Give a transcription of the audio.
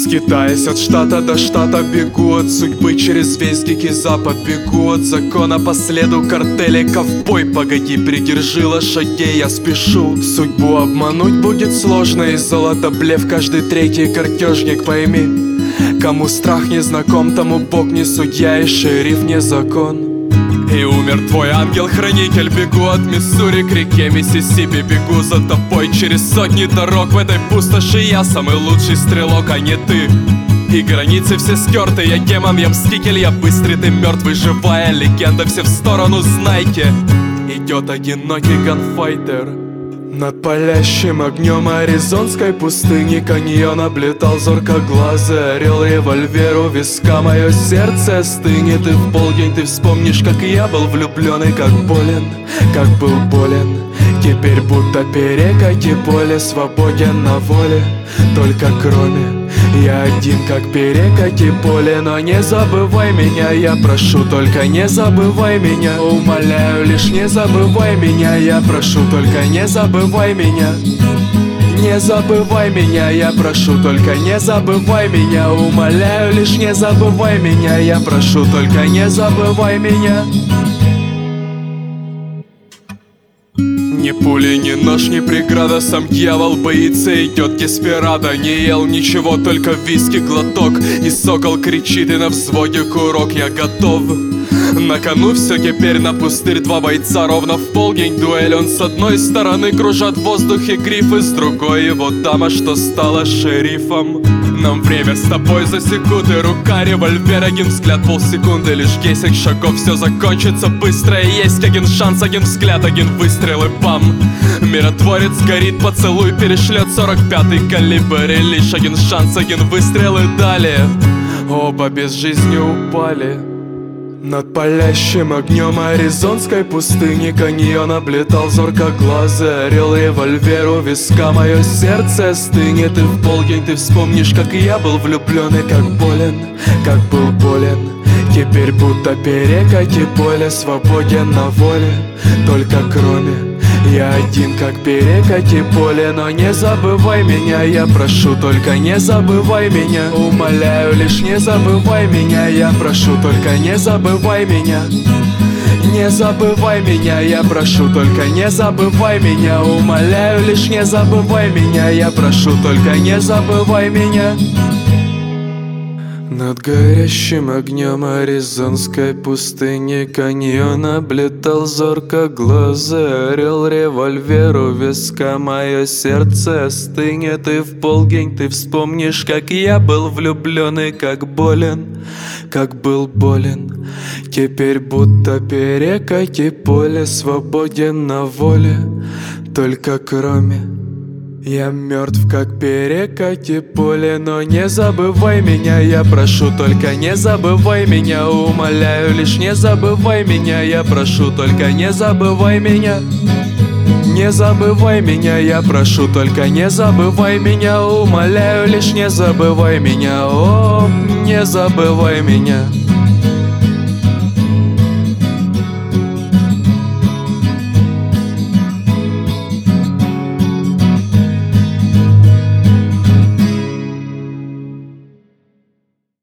Скитаясь от штата до штата, бегу от судьбы через весь дикий запад. Бегу от закона по следу картелей. Ковбой, погоди, придержи лошадей, я спешу. Судьбу обмануть будет сложно, и золото блеф каждый третий картежник. Пойми, кому страх не знаком, тому Бог не судья и шериф не закон. И умер твой ангел-хранитель. Бегу от Миссури к реке Миссисипи. Бегу за тобой через сотни дорог. В этой пустоши я самый лучший стрелок, а не ты. И границы все стерты. Я демон, я мститель, я быстрый, ты мертвый. Живая легенда, все в сторону, знайте. Идет одинокий ганфайтер. Над палящим огнем аризонской пустыни каньон облетал зоркоглазый орел. Револьвер у виска, мое сердце стынет. И в полдень ты вспомнишь, как я был влюблен и как болен, как был болен. Теперь будто перекати поле, свободен на воле, только кроме я один, как перекати поле. Но не забывай меня, я прошу, только не забывай меня. Умоляю, лишь не забывай меня, я прошу, только не забывай меня. Не забывай меня, я прошу, только не забывай меня. Умоляю, лишь не забывай меня, я прошу, только не забывай меня. Ни пули, ни нож, ни преграда, сам дьявол боится, идет деспирадо. Не ел ничего, только виски глоток, и сокол кричит, и на взводе курок. Я готов, на кону все теперь на пустырь. Два бойца ровно в полдень дуэль. Он с одной стороны кружат в воздухе грифы, с другой его дама, что стала шерифом. Нам время с тобой засекут, и рука револьвер. Один взгляд, полсекунды, лишь 10 шагов. Все закончится быстро, и есть один шанс, один взгляд, один выстрел и бам. Миротворец горит, поцелуй перешлет 45-й калибр. И лишь один шанс, один выстрел и далее оба без жизни упали. Над палящим огнем аризонской пустыни каньон облетал зоркоглазый орел. Револьвер у виска, мое сердце стынет. И в полдень ты вспомнишь, как я был влюблен и как болен, как был болен. Теперь будто перекати поле, свободен на воле, только кроме я один, как перекати поле. Но не забывай меня, я прошу, только не забывай меня. Умоляю, лишь не забывай меня, я прошу, только не забывай меня. Не забывай меня, я прошу, только не забывай меня. Умоляю, лишь не забывай меня, я прошу, только не забывай меня. Над горящим огнем аризонской пустыни каньон облетал зоркоглазый орел. Револьвер у виска, мое сердце стынет. И в полдень ты вспомнишь, как я был влюблен и как болен, как был болен. Теперь будто перекати поле, свободен на воле, только кроме я мертв, как перекати поле. Но не забывай меня, я прошу, только не забывай меня. Умоляю, лишь не забывай меня, я прошу, только не забывай меня. Не забывай меня, я прошу, только не забывай меня. Умоляю, лишь не забывай меня. О, не забывай меня.